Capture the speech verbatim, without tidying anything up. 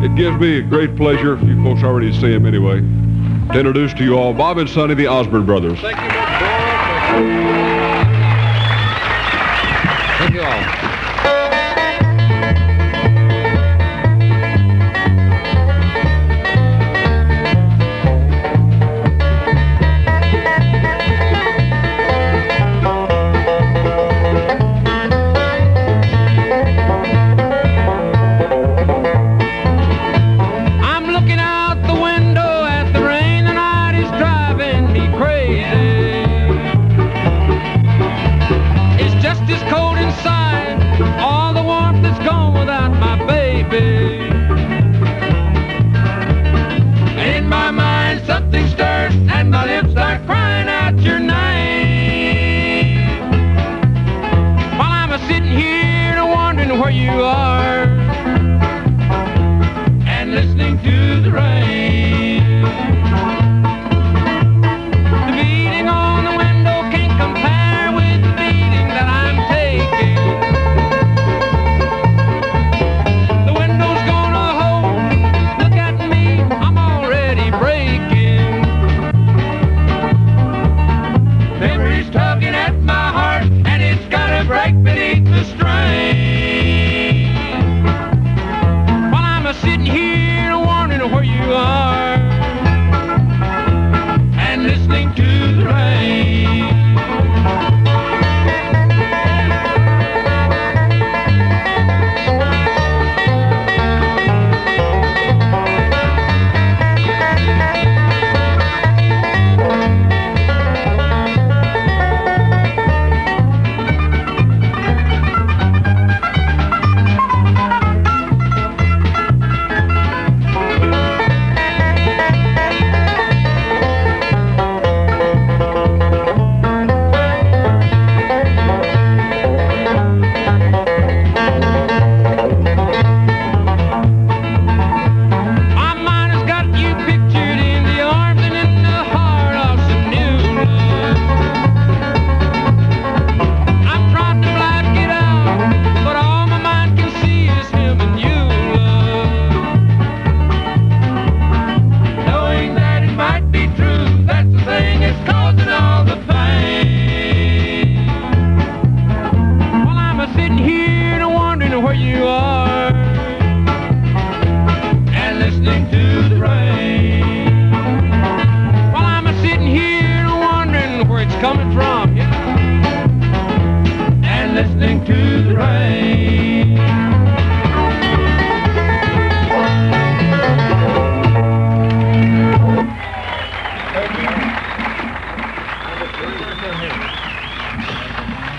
It gives me a great pleasure, you folks already see him anyway, to introduce to you all Bob and Sonny, the Osborne Brothers. Thank you, Mister Thank you all. Coming from, yeah, and listening to the rain. Thank you.